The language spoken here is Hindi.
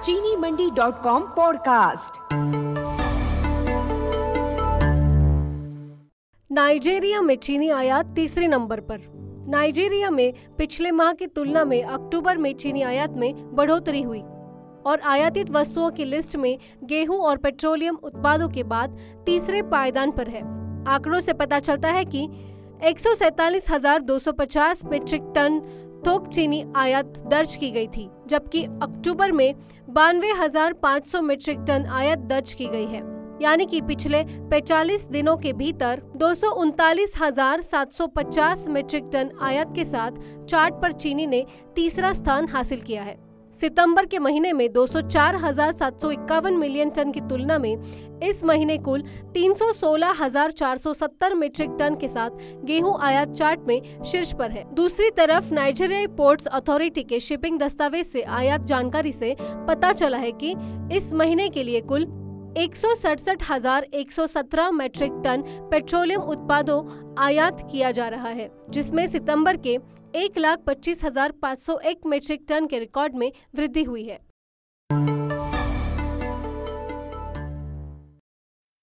चीनीमंडी.com पॉडकास्ट। नाइजीरिया में चीनी आयात तीसरे नंबर पर। नाइजीरिया में पिछले माह की तुलना में अक्टूबर में चीनी आयात में बढ़ोतरी हुई और आयातित वस्तुओं की लिस्ट में गेहूं और पेट्रोलियम उत्पादों के बाद तीसरे पायदान पर है। आंकड़ों से पता चलता है कि 147,250 मीट्रिक टन थोक चीनी आयात दर्ज की गई थी, जबकि अक्टूबर में 92,500 मीट्रिक टन आयात दर्ज की गई है। यानी कि पिछले 45 दिनों के भीतर 239,750 मीट्रिक टन आयात के साथ चार्ट पर चीनी ने तीसरा स्थान हासिल किया है। सितंबर के महीने में 204,751 मिलियन टन की तुलना में इस महीने कुल 316,470 मीट्रिक टन के साथ गेहूं आयात चार्ट में शीर्ष पर है। दूसरी तरफ नाइजीरियाई पोर्ट्स अथॉरिटी के शिपिंग दस्तावेज से आयात जानकारी से पता चला है कि इस महीने के लिए कुल 167,117 मीट्रिक टन पेट्रोलियम उत्पादों आयात किया जा रहा है, जिसमें सितंबर के 1,25,501 मीट्रिक टन के रिकॉर्ड में वृद्धि हुई है।